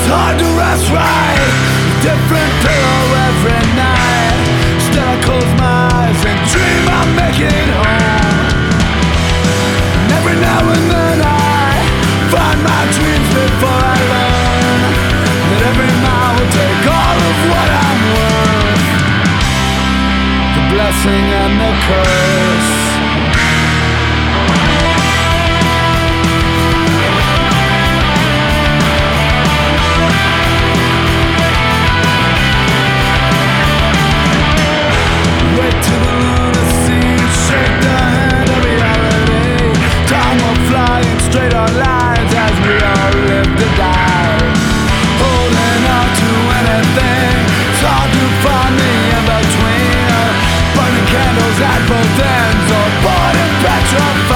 hard to rest right. Different pillow every night. Still I close my eyes and dream I'm making home. And every now and then I find my dreams before I learn that every mile will take all of what I'm worth. The blessing and the curse. Straight on lines as we all live to die. Holding on to anything, it's hard to find the in-between. Burning candles at both ends or bored and petrified.